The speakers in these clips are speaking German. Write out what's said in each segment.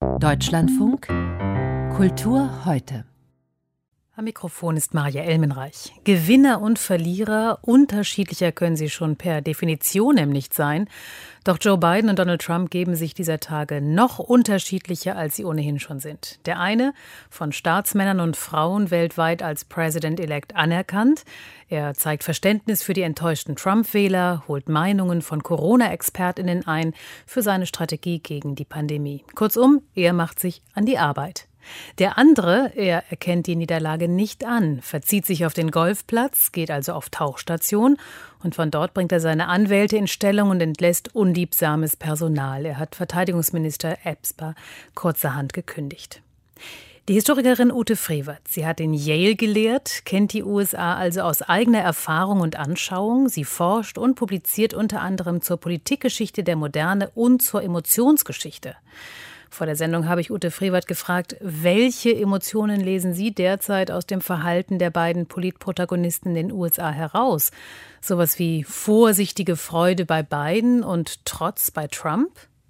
Deutschlandfunk Kultur heute. Am Mikrofon ist Maria Elmenreich. Gewinner und Verlierer, unterschiedlicher können sie schon per Definition nicht sein. Doch Joe Biden und Donald Trump geben sich dieser Tage noch unterschiedlicher, als sie ohnehin schon sind. Der eine, von Staatsmännern und Frauen weltweit als President-elect anerkannt. Er zeigt Verständnis für die enttäuschten Trump-Wähler, holt Meinungen von Corona-ExpertInnen ein für seine Strategie gegen die Pandemie. Kurzum, er macht sich an die Arbeit. Der andere, er erkennt die Niederlage nicht an, verzieht sich auf den Golfplatz, geht also auf Tauchstation und von dort bringt er seine Anwälte in Stellung und entlässt unliebsames Personal. Er hat Verteidigungsminister Esper kurzerhand gekündigt. Die Historikerin Ute Frevert, sie hat in Yale gelehrt, kennt die USA also aus eigener Erfahrung und Anschauung. Sie forscht und publiziert unter anderem zur Politikgeschichte der Moderne und zur Emotionsgeschichte. Vor der Sendung habe ich Ute Frevert gefragt, welche Emotionen lesen Sie derzeit aus dem Verhalten der beiden Politprotagonisten in den USA heraus? Sowas wie vorsichtige Freude bei Biden und Trotz bei Trump?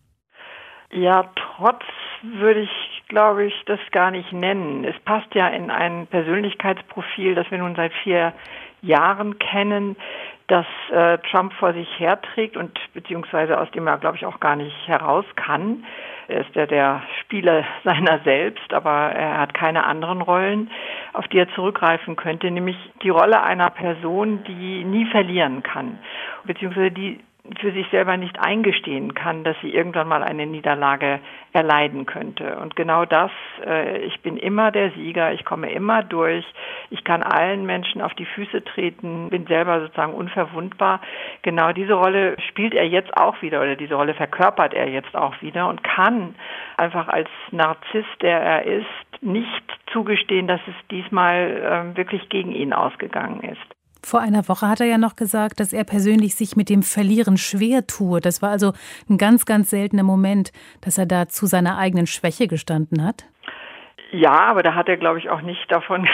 Ja, Trotz würde ich, glaube ich, das gar nicht nennen. Es passt ja in ein Persönlichkeitsprofil, das wir nun seit 4 Jahren kennen, das Trump vor sich herträgt und beziehungsweise aus dem er, glaube ich, auch gar nicht heraus kann. Er ist ja der Spieler seiner selbst, aber er hat keine anderen Rollen, auf die er zurückgreifen könnte, nämlich die Rolle einer Person, die nie verlieren kann, beziehungsweise die für sich selber nicht eingestehen kann, dass sie irgendwann mal eine Niederlage erleiden könnte. Und genau das, ich bin immer der Sieger, ich komme immer durch, ich kann allen Menschen auf die Füße treten, bin selber sozusagen unverwundbar. Genau diese Rolle spielt er jetzt auch wieder oder diese Rolle verkörpert er jetzt auch wieder und kann einfach als Narzisst, der er ist, nicht zugestehen, dass es diesmal wirklich gegen ihn ausgegangen ist. Vor einer Woche hat er ja noch gesagt, dass er persönlich sich mit dem Verlieren schwer tue. Das war also ein ganz, ganz seltener Moment, dass er da zu seiner eigenen Schwäche gestanden hat. Ja, aber da hat er, glaube ich, auch nicht davon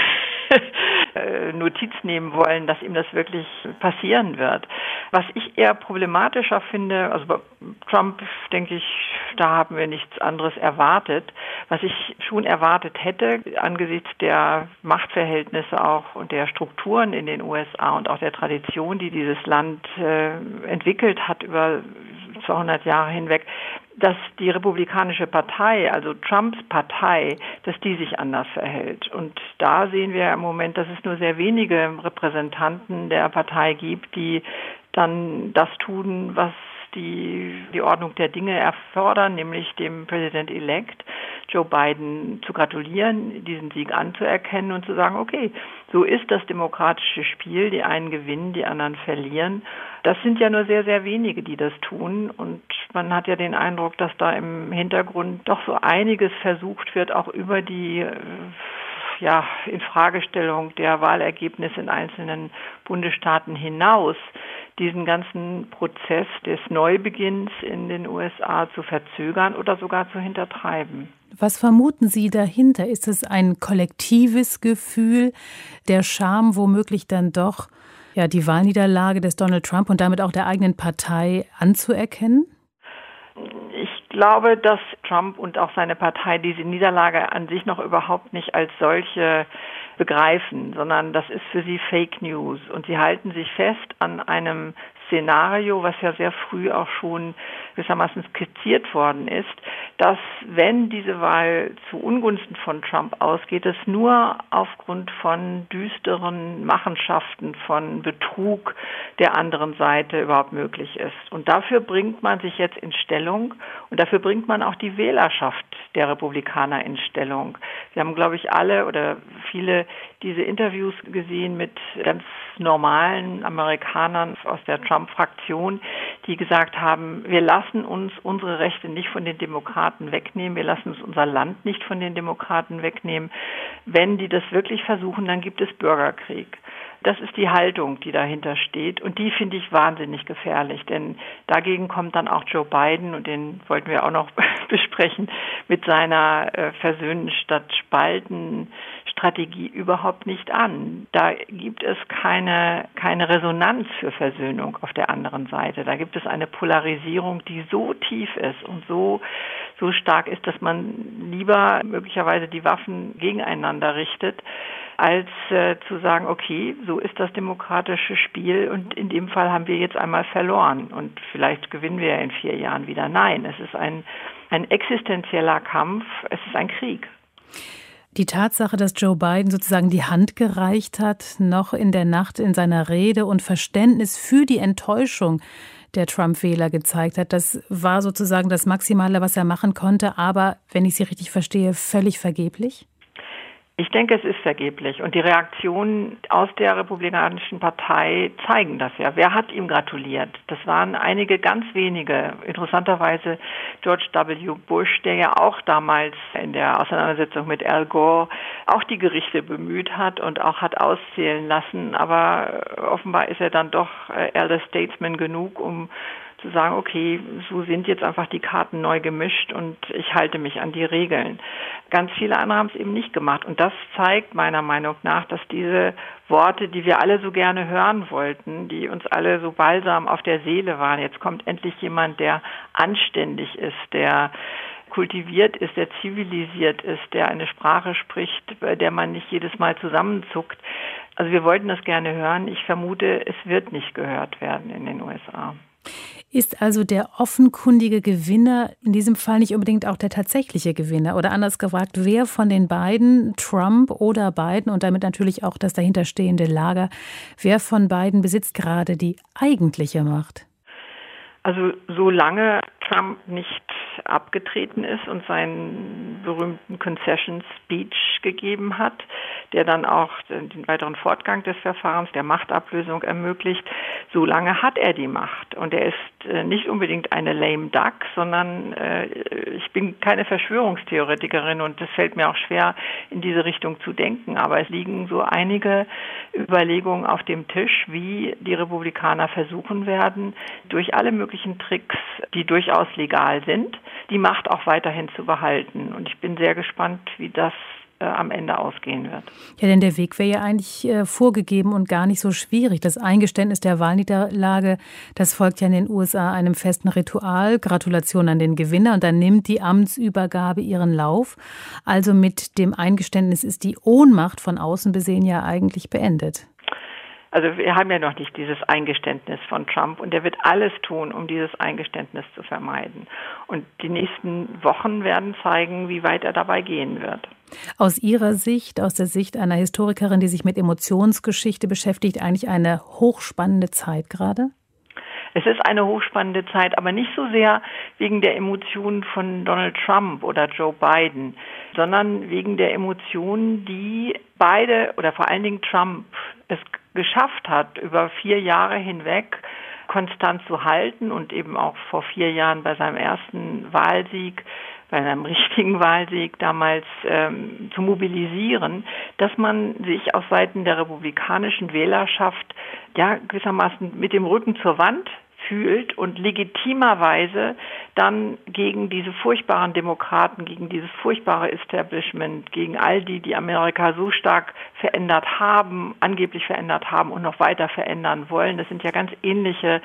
Notiz nehmen wollen, dass ihm das wirklich passieren wird. Was ich eher problematischer finde, also bei Trump, denke ich, da haben wir nichts anderes erwartet. Was ich schon erwartet hätte, angesichts der Machtverhältnisse auch und der Strukturen in den USA und auch der Tradition, die dieses Land entwickelt hat über 200 Jahre hinweg, dass die Republikanische Partei, also Trumps Partei, dass die sich anders verhält. Und da sehen wir im Moment, dass es nur sehr wenige Repräsentanten der Partei gibt, die dann das tun, was die Ordnung der Dinge erfordern, nämlich dem President-elect Joe Biden zu gratulieren, diesen Sieg anzuerkennen und zu sagen, okay, so ist das demokratische Spiel, die einen gewinnen, die anderen verlieren. Das sind ja nur sehr, sehr wenige, die das tun und man hat ja den Eindruck, dass da im Hintergrund doch so einiges versucht wird, auch über die Infragestellung der Wahlergebnisse in einzelnen Bundesstaaten hinaus diesen ganzen Prozess des Neubeginns in den USA zu verzögern oder sogar zu hintertreiben. Was vermuten Sie dahinter? Ist es ein kollektives Gefühl, der Scham womöglich dann doch die Wahlniederlage des Donald Trump und damit auch der eigenen Partei anzuerkennen? Ich glaube, dass Trump und auch seine Partei diese Niederlage an sich noch überhaupt nicht als solche begreifen, sondern das ist für sie Fake News. Und sie halten sich fest an einem Szenario, was ja sehr früh auch schon gewissermaßen skizziert worden ist, dass, wenn diese Wahl zu Ungunsten von Trump ausgeht, es nur aufgrund von düsteren Machenschaften, von Betrug der anderen Seite überhaupt möglich ist. Und dafür bringt man sich jetzt in Stellung und dafür bringt man auch die Wählerschaft der Republikaner in Stellung. Wir haben, glaube ich, alle oder viele diese Interviews gesehen mit ganz normalen Amerikanern aus der Trump-Fraktion, die gesagt haben, wir lassen uns unsere Rechte nicht von den Demokraten wegnehmen, wir lassen uns unser Land nicht von den Demokraten wegnehmen. Wenn die das wirklich versuchen, dann gibt es Bürgerkrieg. Das ist die Haltung, die dahinter steht und die finde ich wahnsinnig gefährlich, denn dagegen kommt dann auch Joe Biden und den wollten wir auch noch besprechen mit seiner Versöhnen statt Spalten Strategie überhaupt nicht an. Da gibt es keine Resonanz für Versöhnung auf der anderen Seite. Da gibt es eine Polarisierung, die so tief ist und so stark ist, dass man lieber möglicherweise die Waffen gegeneinander richtet, als zu sagen, okay, so ist das demokratische Spiel und in dem Fall haben wir jetzt einmal verloren und vielleicht gewinnen wir ja in 4 Jahren wieder. Nein, es ist ein existenzieller Kampf, es ist ein Krieg. Die Tatsache, dass Joe Biden sozusagen die Hand gereicht hat, noch in der Nacht in seiner Rede und Verständnis für die Enttäuschung der Trump-Wähler gezeigt hat, das war sozusagen das Maximale, was er machen konnte, aber, wenn ich Sie richtig verstehe, völlig vergeblich? Ich denke, es ist vergeblich. Und die Reaktionen aus der Republikanischen Partei zeigen das ja. Wer hat ihm gratuliert? Das waren einige ganz wenige. Interessanterweise George W. Bush, der ja auch damals in der Auseinandersetzung mit Al Gore auch die Gerichte bemüht hat und auch hat auszählen lassen. Aber offenbar ist er dann doch Elder Statesman genug, um zu sagen, okay, so sind jetzt einfach die Karten neu gemischt und ich halte mich an die Regeln. Ganz viele andere haben es eben nicht gemacht. Und das zeigt meiner Meinung nach, dass diese Worte, die wir alle so gerne hören wollten, die uns alle so balsam auf der Seele waren, jetzt kommt endlich jemand, der anständig ist, der kultiviert ist, der zivilisiert ist, der eine Sprache spricht, bei der man nicht jedes Mal zusammenzuckt. Also wir wollten das gerne hören. Ich vermute, es wird nicht gehört werden in den USA. Ist also der offenkundige Gewinner in diesem Fall nicht unbedingt auch der tatsächliche Gewinner? Oder anders gefragt, wer von den beiden, Trump oder Biden und damit natürlich auch das dahinterstehende Lager, wer von beiden besitzt gerade die eigentliche Macht? Also solange Trump nicht abgetreten ist und seinen berühmten Concession Speech gegeben hat, der dann auch den weiteren Fortgang des Verfahrens, der Machtablösung ermöglicht, solange hat er die Macht. Und er ist nicht unbedingt eine lame duck, sondern ich bin keine Verschwörungstheoretikerin und es fällt mir auch schwer, in diese Richtung zu denken. Aber es liegen so einige Überlegungen auf dem Tisch, wie die Republikaner versuchen werden, durch alle möglichen Tricks, die durchaus legal sind, die Macht auch weiterhin zu behalten. Und ich bin sehr gespannt, wie das am Ende ausgehen wird. Ja, denn der Weg wäre ja eigentlich vorgegeben und gar nicht so schwierig. Das Eingeständnis der Wahlniederlage, das folgt ja in den USA einem festen Ritual. Gratulation an den Gewinner und dann nimmt die Amtsübergabe ihren Lauf. Also mit dem Eingeständnis ist die Ohnmacht von außen besehen ja eigentlich beendet. Also wir haben ja noch nicht dieses Eingeständnis von Trump und er wird alles tun, um dieses Eingeständnis zu vermeiden. Und die nächsten Wochen werden zeigen, wie weit er dabei gehen wird. Aus Ihrer Sicht, aus der Sicht einer Historikerin, die sich mit Emotionsgeschichte beschäftigt, eigentlich eine hochspannende Zeit gerade? Es ist eine hochspannende Zeit, aber nicht so sehr wegen der Emotionen von Donald Trump oder Joe Biden, sondern wegen der Emotionen, die beide oder vor allen Dingen Trump es geschafft hat, über 4 Jahre hinweg konstant zu halten und eben auch vor 4 Jahren bei seinem ersten Wahlsieg, bei einem richtigen Wahlsieg damals zu mobilisieren, dass man sich auf Seiten der republikanischen Wählerschaft ja gewissermaßen mit dem Rücken zur Wand fühlt und legitimerweise dann gegen diese furchtbaren Demokraten, gegen dieses furchtbare Establishment, gegen all die Amerika so stark verändert haben, angeblich verändert haben und noch weiter verändern wollen. Das sind ja ganz ähnliche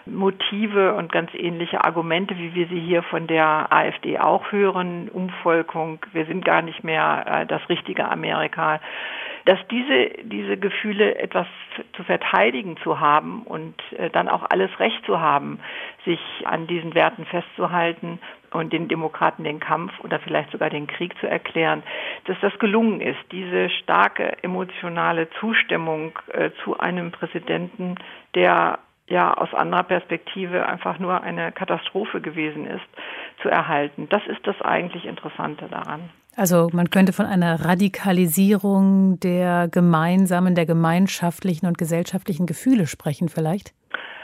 Motive und ganz ähnliche Argumente, wie wir sie hier von der AfD auch hören. Umvolkung, wir sind gar nicht mehr das richtige Amerika. Dass diese Gefühle etwas zu verteidigen zu haben und dann auch alles Recht zu haben, sich an diesen Werten festzuhalten und den Demokraten den Kampf oder vielleicht sogar den Krieg zu erklären, dass das gelungen ist, diese starke emotionale Zustimmung zu einem Präsidenten, der ja aus anderer Perspektive einfach nur eine Katastrophe gewesen ist, zu erhalten. Das ist das eigentlich Interessante daran. Also man könnte von einer Radikalisierung der gemeinsamen, der gemeinschaftlichen und gesellschaftlichen Gefühle sprechen vielleicht?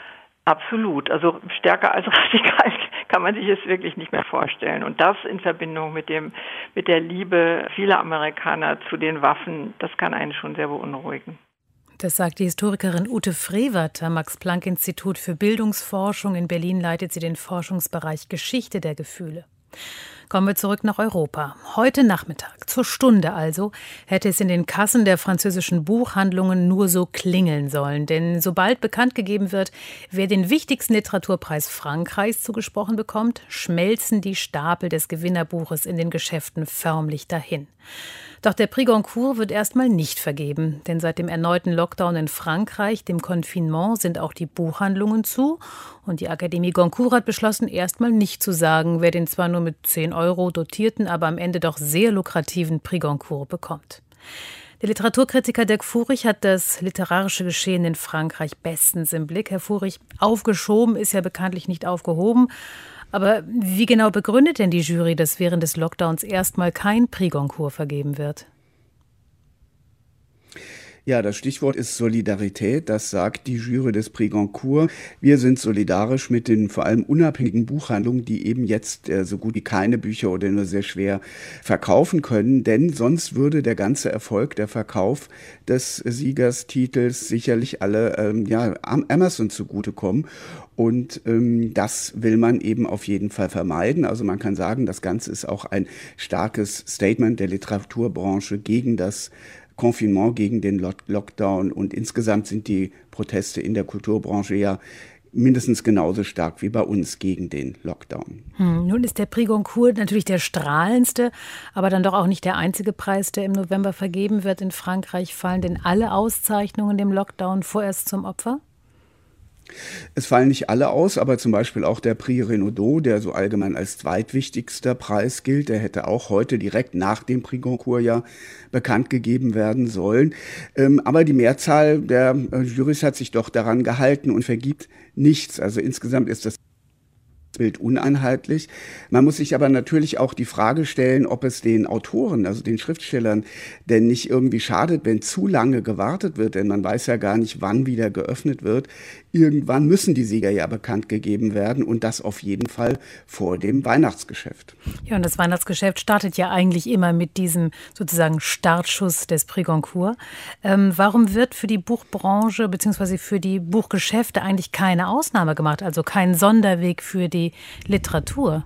Absolut. Also stärker als radikal kann man sich es wirklich nicht mehr vorstellen. Und das in Verbindung mit der Liebe vieler Amerikaner zu den Waffen, das kann einen schon sehr beunruhigen. Das sagt die Historikerin Ute Frevert am Max-Planck-Institut für Bildungsforschung. In Berlin leitet sie den Forschungsbereich Geschichte der Gefühle. Kommen wir zurück nach Europa. Heute Nachmittag, zur Stunde also, hätte es in den Kassen der französischen Buchhandlungen nur so klingeln sollen. Denn sobald bekannt gegeben wird, wer den wichtigsten Literaturpreis Frankreichs zugesprochen bekommt, schmelzen die Stapel des Gewinnerbuches in den Geschäften förmlich dahin. Doch der Prix Goncourt wird erstmal nicht vergeben, denn seit dem erneuten Lockdown in Frankreich, dem Confinement, sind auch die Buchhandlungen zu und die Akademie Goncourt hat beschlossen, erstmal nicht zu sagen, wer den zwar nur mit 10 € dotierten, aber am Ende doch sehr lukrativen Prix Goncourt bekommt. Der Literaturkritiker Dirk Furich hat das literarische Geschehen in Frankreich bestens im Blick. Herr Furich, aufgeschoben ist ja bekanntlich nicht aufgehoben. Aber wie genau begründet denn die Jury, dass während des Lockdowns erstmal kein Prix Goncourt vergeben wird? Ja, das Stichwort ist Solidarität. Das sagt die Jury des Prix Goncourt. Wir sind solidarisch mit den vor allem unabhängigen Buchhandlungen, die eben jetzt so gut wie keine Bücher oder nur sehr schwer verkaufen können. Denn sonst würde der ganze Erfolg, der Verkauf des Siegerstitels sicherlich alle Amazon zugutekommen. Und das will man eben auf jeden Fall vermeiden. Also man kann sagen, das Ganze ist auch ein starkes Statement der Literaturbranche gegen das Confinement, gegen den Lockdown. Und insgesamt sind die Proteste in der Kulturbranche ja mindestens genauso stark wie bei uns gegen den Lockdown. Nun ist der Prix Goncourt natürlich der strahlendste, aber dann doch auch nicht der einzige Preis, der im November vergeben wird in Frankreich. Fallen denn alle Auszeichnungen dem Lockdown vorerst zum Opfer? Es fallen nicht alle aus, aber zum Beispiel auch der Prix Renaudot, der so allgemein als zweitwichtigster Preis gilt, der hätte auch heute direkt nach dem Prix Goncourt ja bekannt gegeben werden sollen. Aber die Mehrzahl der Jurys hat sich doch daran gehalten und vergibt nichts. Also insgesamt ist das Bild uneinheitlich. Man muss sich aber natürlich auch die Frage stellen, ob es den Autoren, also den Schriftstellern, denn nicht irgendwie schadet, wenn zu lange gewartet wird, denn man weiß ja gar nicht, wann wieder geöffnet wird. Irgendwann müssen die Sieger ja bekannt gegeben werden und das auf jeden Fall vor dem Weihnachtsgeschäft. Ja, und das Weihnachtsgeschäft startet ja eigentlich immer mit diesem sozusagen Startschuss des Prix Goncourt. Warum wird für die Buchbranche bzw. für die Buchgeschäfte eigentlich keine Ausnahme gemacht, also kein Sonderweg für die Literatur?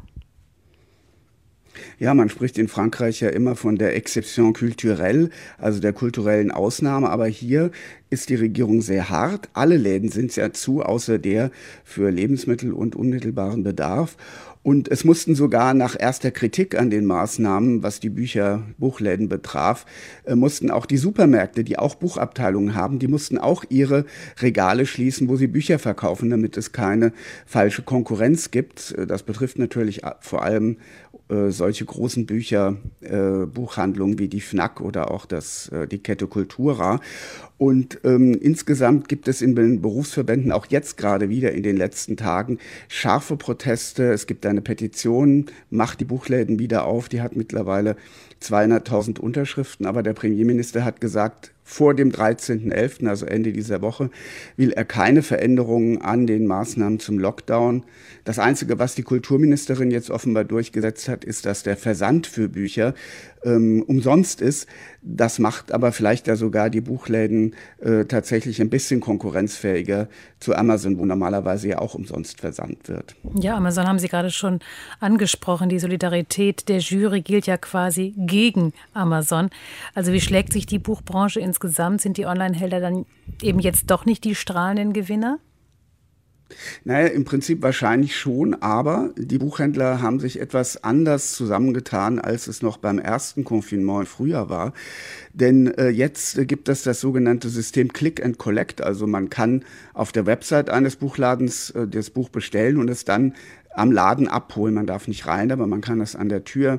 Ja, man spricht in Frankreich ja immer von der Exception culturelle, also der kulturellen Ausnahme. Aber hier ist die Regierung sehr hart. Alle Läden sind ja zu, außer der für Lebensmittel und unmittelbaren Bedarf. Und es mussten sogar nach erster Kritik an den Maßnahmen, was die Buchläden betraf, mussten auch die Supermärkte, die auch Buchabteilungen haben, die mussten auch ihre Regale schließen, wo sie Bücher verkaufen, damit es keine falsche Konkurrenz gibt. Das betrifft natürlich vor allem solche großen Buchhandlungen wie die Fnac oder auch die Kette Cultura. Und insgesamt gibt es in den Berufsverbänden auch jetzt gerade wieder in den letzten Tagen scharfe Proteste. Es gibt eine Petition, macht die Buchläden wieder auf. Die hat mittlerweile 200.000 Unterschriften. Aber der Premierminister hat gesagt, vor dem 13.11., also Ende dieser Woche, will er keine Veränderungen an den Maßnahmen zum Lockdown. Das Einzige, was die Kulturministerin jetzt offenbar durchgesetzt hat, ist, dass der Versand für Bücher umsonst ist. Das macht aber vielleicht ja sogar die Buchläden tatsächlich ein bisschen konkurrenzfähiger zu Amazon, wo normalerweise ja auch umsonst versandt wird. Ja, Amazon haben Sie gerade schon angesprochen. Die Solidarität der Jury gilt ja quasi gegen Amazon. Also wie schlägt sich die Buchbranche insgesamt? Sind die Onlinehändler dann eben jetzt doch nicht die strahlenden Gewinner? Naja, im Prinzip wahrscheinlich schon, aber die Buchhändler haben sich etwas anders zusammengetan, als es noch beim ersten Confinement im Frühjahr war. Denn jetzt gibt es das sogenannte System Click and Collect. Also man kann auf der Website eines Buchladens das Buch bestellen und es dann am Laden abholen. Man darf nicht rein, aber man kann es an der Tür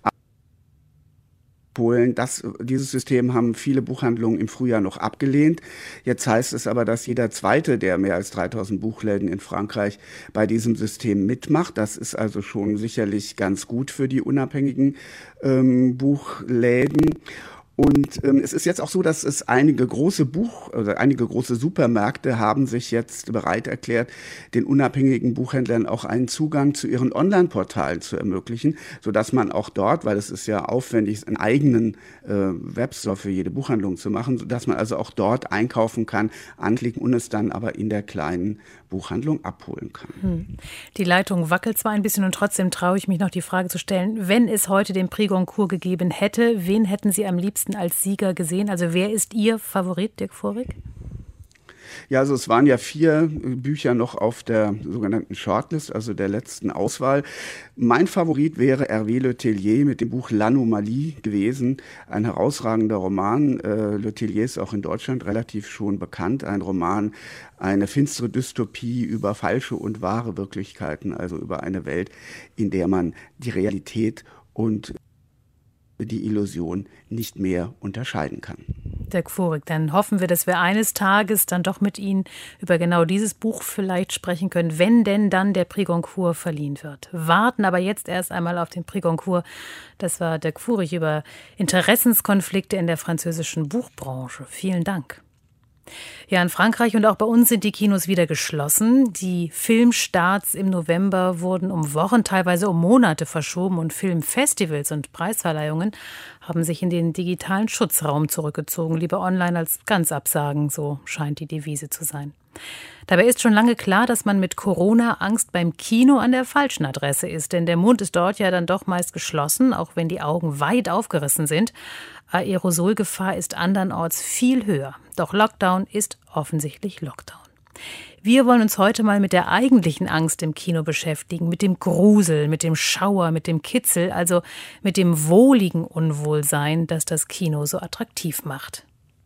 abholen. Dieses System haben viele Buchhandlungen im Frühjahr noch abgelehnt. Jetzt heißt es aber, dass jeder Zweite der mehr als 3.000 Buchläden in Frankreich bei diesem System mitmacht. Das ist also schon sicherlich ganz gut für die unabhängigen Buchläden. Und es ist jetzt auch so, dass es einige große Supermärkte haben sich jetzt bereit erklärt, den unabhängigen Buchhändlern auch einen Zugang zu ihren Online-Portalen zu ermöglichen, sodass man auch dort, weil es ist ja aufwendig, einen eigenen Webstore für jede Buchhandlung zu machen, sodass man also auch dort einkaufen kann, anklicken und es dann aber in der kleinen Buchhandlung abholen kann. Die Leitung wackelt zwar ein bisschen und trotzdem traue ich mich noch die Frage zu stellen, wenn es heute den Prix Goncourt gegeben hätte, wen hätten Sie am liebsten als Sieger gesehen? Also wer ist Ihr Favorit, Dirk Furwyk? Ja, also es waren ja 4 Bücher noch auf der sogenannten Shortlist, also der letzten Auswahl. Mein Favorit wäre Hervé Le Tellier mit dem Buch L'Anomalie gewesen. Ein herausragender Roman. Le Tellier ist auch in Deutschland relativ schon bekannt. Ein Roman, eine finstere Dystopie über falsche und wahre Wirklichkeiten, also über eine Welt, in der man die Realität und die Illusion nicht mehr unterscheiden kann. Dirk Furwyk, dann hoffen wir, dass wir eines Tages dann doch mit Ihnen über genau dieses Buch vielleicht sprechen können, wenn denn dann der Prix Goncourt verliehen wird. Warten aber jetzt erst einmal auf den Prix Goncourt. Das war Dirk Furwyk über Interessenskonflikte in der französischen Buchbranche. Vielen Dank. Ja, in Frankreich und auch bei uns sind die Kinos wieder geschlossen. Die Filmstarts im November wurden um Wochen, teilweise um Monate verschoben und Filmfestivals und Preisverleihungen haben sich in den digitalen Schutzraum zurückgezogen. Lieber online als ganz absagen, so scheint die Devise zu sein. Dabei ist schon lange klar, dass man mit Corona-Angst beim Kino an der falschen Adresse ist. Denn der Mund ist dort ja dann doch meist geschlossen, auch wenn die Augen weit aufgerissen sind. Aerosolgefahr ist andernorts viel höher. Doch Lockdown ist offensichtlich Lockdown. Wir wollen uns heute mal mit der eigentlichen Angst im Kino beschäftigen, mit dem Grusel, mit dem Schauer, mit dem Kitzel, also mit dem wohligen Unwohlsein, das das Kino so attraktiv macht.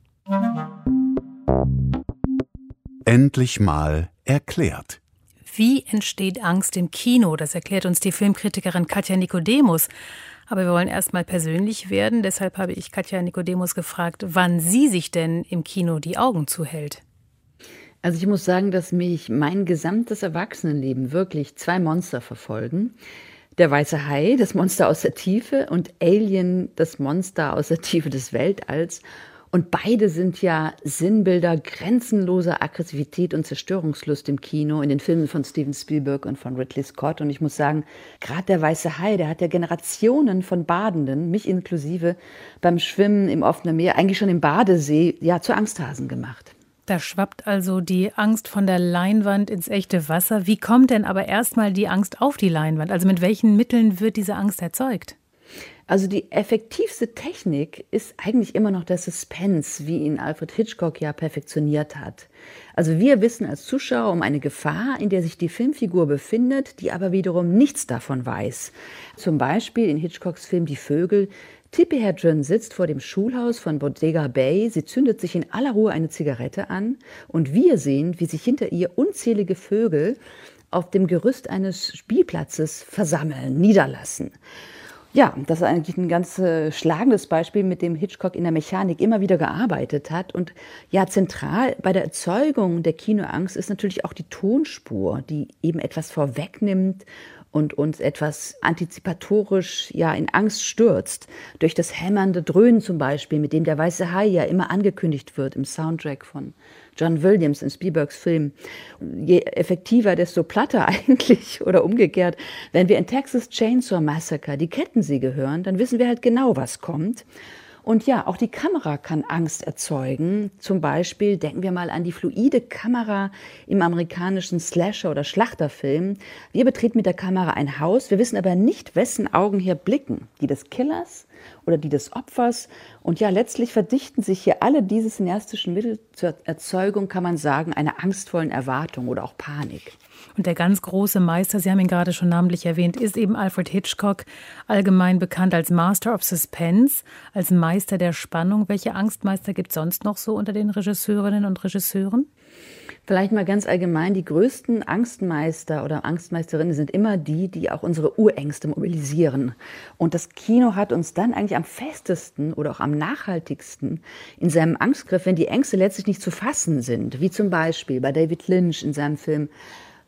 Endlich mal erklärt. Wie entsteht Angst im Kino? Das erklärt uns die Filmkritikerin Katja Nicodemus. Aber wir wollen erst mal persönlich werden. Deshalb habe ich Katja Nicodemus gefragt, wann sie sich denn im Kino die Augen zuhält. Also ich muss sagen, dass mich mein gesamtes Erwachsenenleben wirklich 2 Monster verfolgen. Der weiße Hai, das Monster aus der Tiefe, und Alien, das Monster aus der Tiefe des Weltalls. Und beide sind ja Sinnbilder grenzenloser Aggressivität und Zerstörungslust im Kino, in den Filmen von Steven Spielberg und von Ridley Scott. Und ich muss sagen, gerade der weiße Hai, der hat ja Generationen von Badenden, mich inklusive, beim Schwimmen im offenen Meer, eigentlich schon im Badesee, ja, zu Angsthasen gemacht. Da schwappt also die Angst von der Leinwand ins echte Wasser. Wie kommt denn aber erstmal die Angst auf die Leinwand? Also mit welchen Mitteln wird diese Angst erzeugt? Also die effektivste Technik ist eigentlich immer noch der Suspense, wie ihn Alfred Hitchcock ja perfektioniert hat. Also wir wissen als Zuschauer um eine Gefahr, in der sich die Filmfigur befindet, die aber wiederum nichts davon weiß. Zum Beispiel in Hitchcocks Film Die Vögel. Tippi Hedren sitzt vor dem Schulhaus von Bodega Bay, sie zündet sich in aller Ruhe eine Zigarette an und wir sehen, wie sich hinter ihr unzählige Vögel auf dem Gerüst eines Spielplatzes versammeln, niederlassen. Ja, das ist eigentlich ein ganz schlagendes Beispiel, mit dem Hitchcock in der Mechanik immer wieder gearbeitet hat. Und ja, zentral bei der Erzeugung der Kinoangst ist natürlich auch die Tonspur, die eben etwas vorwegnimmt und uns etwas antizipatorisch ja in Angst stürzt. Durch das hämmernde Dröhnen zum Beispiel, mit dem der weiße Hai ja immer angekündigt wird im Soundtrack von John Williams in Spielbergs Film. Je effektiver, desto platter eigentlich oder umgekehrt. Wenn wir in Texas Chainsaw Massacre die Kettensäge hören, dann wissen wir halt genau, was kommt. Und ja, auch die Kamera kann Angst erzeugen. Zum Beispiel denken wir mal an die fluide Kamera im amerikanischen Slasher- oder Schlachterfilm. Wir betreten mit der Kamera ein Haus, wir wissen aber nicht, wessen Augen hier blicken. Die des Killers oder die des Opfers. Und ja, letztlich verdichten sich hier alle diese cineastischen Mittel zur Erzeugung, kann man sagen, einer angstvollen Erwartung oder auch Panik. Und der ganz große Meister, Sie haben ihn gerade schon namentlich erwähnt, ist eben Alfred Hitchcock, allgemein bekannt als Master of Suspense, als Meister der Spannung. Welche Angstmeister gibt es sonst noch so unter den Regisseurinnen und Regisseuren? Vielleicht mal ganz allgemein, die größten Angstmeister oder Angstmeisterinnen sind immer die, die auch unsere Urängste mobilisieren. Und das Kino hat uns dann eigentlich am festesten oder auch am nachhaltigsten in seinem Angstgriff, wenn die Ängste letztlich nicht zu fassen sind. Wie zum Beispiel bei David Lynch in seinem Film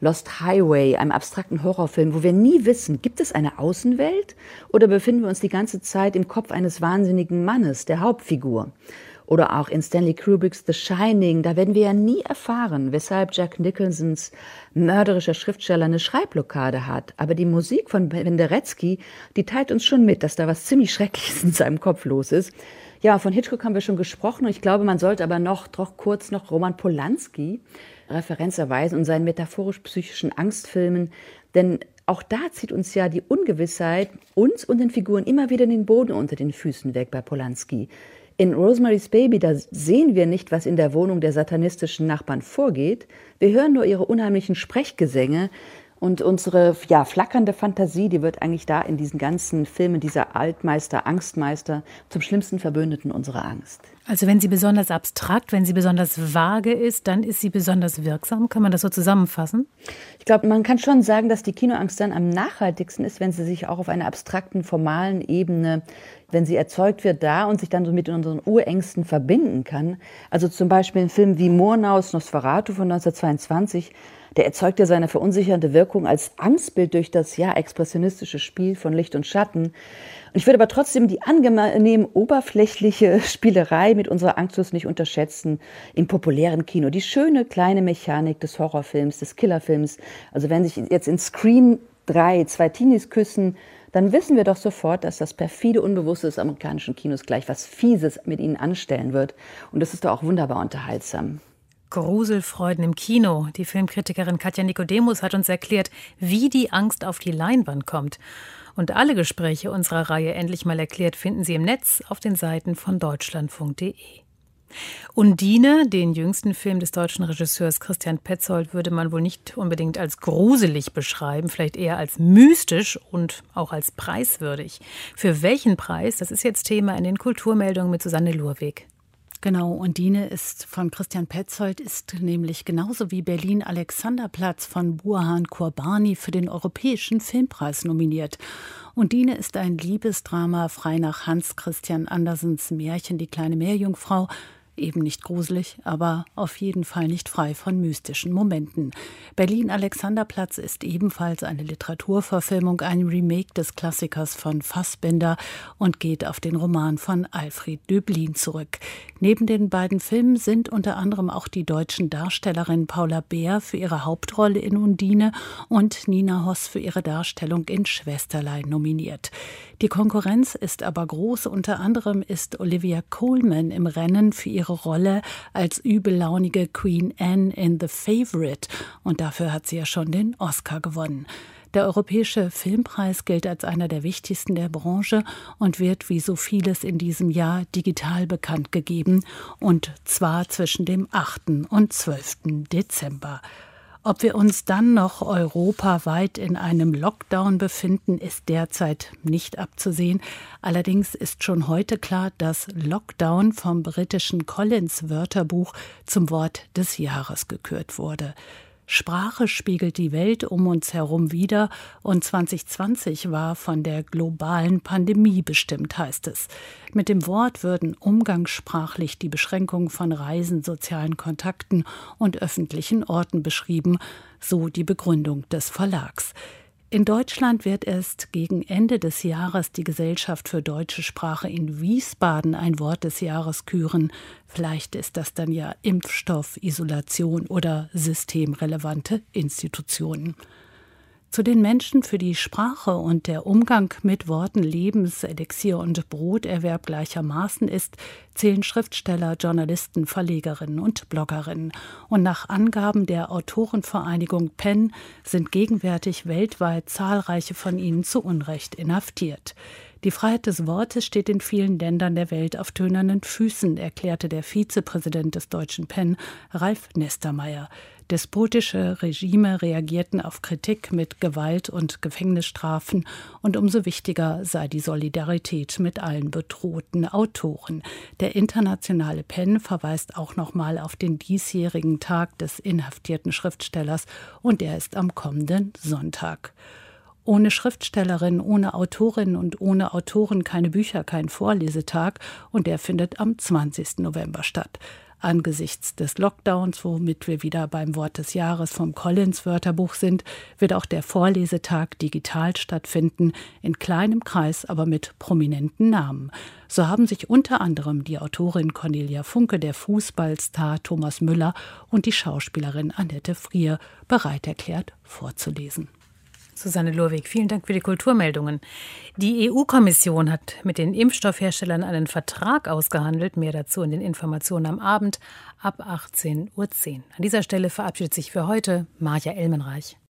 Lost Highway, einem abstrakten Horrorfilm, wo wir nie wissen, gibt es eine Außenwelt oder befinden wir uns die ganze Zeit im Kopf eines wahnsinnigen Mannes, der Hauptfigur? Oder auch in Stanley Kubricks The Shining, da werden wir ja nie erfahren, weshalb Jack Nicholsons mörderischer Schriftsteller eine Schreibblockade hat. Aber die Musik von Penderecki, die teilt uns schon mit, dass da was ziemlich Schreckliches in seinem Kopf los ist. Ja, von Hitchcock haben wir schon gesprochen und ich glaube, man sollte aber noch kurz Roman Polanski Referenz erweisen und seinen metaphorisch-psychischen Angstfilmen, denn auch da zieht uns ja die Ungewissheit uns und den Figuren immer wieder den Boden unter den Füßen weg bei Polanski. In Rosemary's Baby, da sehen wir nicht, was in der Wohnung der satanistischen Nachbarn vorgeht. Wir hören nur ihre unheimlichen Sprechgesänge. Und unsere flackernde Fantasie, die wird eigentlich da in diesen ganzen Filmen, dieser Altmeister, Angstmeister, zum schlimmsten Verbündeten unserer Angst. Also wenn sie besonders abstrakt, wenn sie besonders vage ist, dann ist sie besonders wirksam. Kann man das so zusammenfassen? Ich glaube, man kann schon sagen, dass die Kinoangst dann am nachhaltigsten ist, wenn sie sich auch auf einer abstrakten, formalen Ebene, wenn sie erzeugt wird da und sich dann so mit unseren Urängsten verbinden kann. Also zum Beispiel ein Film wie Murnaus Nosferatu von 1922, der erzeugt ja seine verunsichernde Wirkung als Angstbild durch das expressionistische Spiel von Licht und Schatten. Und ich würde aber trotzdem die angenehm oberflächliche Spielerei mit unserer Angstlust nicht unterschätzen im populären Kino. Die schöne kleine Mechanik des Horrorfilms, des Killerfilms. Also wenn sich jetzt in Scream 3 2 Teenies küssen, dann wissen wir doch sofort, dass das perfide Unbewusste des amerikanischen Kinos gleich was Fieses mit ihnen anstellen wird. Und das ist doch auch wunderbar unterhaltsam. Gruselfreuden im Kino. Die Filmkritikerin Katja Nikodemus hat uns erklärt, wie die Angst auf die Leinwand kommt. Und alle Gespräche unserer Reihe Endlich mal erklärt finden Sie im Netz auf den Seiten von deutschlandfunk.de. Undine, den jüngsten Film des deutschen Regisseurs Christian Petzold, würde man wohl nicht unbedingt als gruselig beschreiben, vielleicht eher als mystisch und auch als preiswürdig. Für welchen Preis? Das ist jetzt Thema in den Kulturmeldungen mit Susanne Lurweg. Genau, Undine ist von Christian Petzold, ist nämlich genauso wie Berlin-Alexanderplatz von Burhan Kurbani für den Europäischen Filmpreis nominiert. Undine ist ein Liebesdrama frei nach Hans Christian Andersens Märchen Die kleine Meerjungfrau. Eben nicht gruselig, aber auf jeden Fall nicht frei von mystischen Momenten. Berlin-Alexanderplatz ist ebenfalls eine Literaturverfilmung, ein Remake des Klassikers von Fassbinder und geht auf den Roman von Alfred Döblin zurück. Neben den beiden Filmen sind unter anderem auch die deutschen Darstellerinnen Paula Beer für ihre Hauptrolle in Undine und Nina Hoss für ihre Darstellung in Schwesterlein nominiert. Die Konkurrenz ist aber groß. Unter anderem ist Olivia Colman im Rennen für ihre Rolle als übellaunige Queen Anne in The Favourite. Und dafür hat sie ja schon den Oscar gewonnen. Der Europäische Filmpreis gilt als einer der wichtigsten der Branche und wird wie so vieles in diesem Jahr digital bekannt gegeben. Und zwar zwischen dem 8. und 12. Dezember. Ob wir uns dann noch europaweit in einem Lockdown befinden, ist derzeit nicht abzusehen. Allerdings ist schon heute klar, dass Lockdown vom britischen Collins-Wörterbuch zum Wort des Jahres gekürt wurde. Sprache spiegelt die Welt um uns herum wider und 2020 war von der globalen Pandemie bestimmt, heißt es. Mit dem Wort würden umgangssprachlich die Beschränkung von Reisen, sozialen Kontakten und öffentlichen Orten beschrieben, so die Begründung des Verlags. In Deutschland wird erst gegen Ende des Jahres die Gesellschaft für deutsche Sprache in Wiesbaden ein Wort des Jahres küren. Vielleicht ist das dann ja Impfstoff, Isolation oder systemrelevante Institutionen. Zu den Menschen, für die Sprache und der Umgang mit Worten Lebenselixier und Broterwerb gleichermaßen ist, zählen Schriftsteller, Journalisten, Verlegerinnen und Bloggerinnen. Und nach Angaben der Autorenvereinigung PEN sind gegenwärtig weltweit zahlreiche von ihnen zu Unrecht inhaftiert. Die Freiheit des Wortes steht in vielen Ländern der Welt auf tönernen Füßen, erklärte der Vizepräsident des deutschen PEN, Ralf Nestermeier. Despotische Regime reagierten auf Kritik mit Gewalt und Gefängnisstrafen und umso wichtiger sei die Solidarität mit allen bedrohten Autoren. Der internationale PEN verweist auch nochmal auf den diesjährigen Tag des inhaftierten Schriftstellers und er ist am kommenden Sonntag. Ohne Schriftstellerin, ohne Autorin und ohne Autoren keine Bücher, kein Vorlesetag und der findet am 20. November statt. Angesichts des Lockdowns, womit wir wieder beim Wort des Jahres vom Collins-Wörterbuch sind, wird auch der Vorlesetag digital stattfinden, in kleinem Kreis, aber mit prominenten Namen. So haben sich unter anderem die Autorin Cornelia Funke, der Fußballstar Thomas Müller und die Schauspielerin Annette Frier bereit erklärt, vorzulesen. Susanne Lurwig, vielen Dank für die Kulturmeldungen. Die EU-Kommission hat mit den Impfstoffherstellern einen Vertrag ausgehandelt. Mehr dazu in den Informationen am Abend ab 18:10 Uhr. An dieser Stelle verabschiedet sich für heute Marja Elmenreich.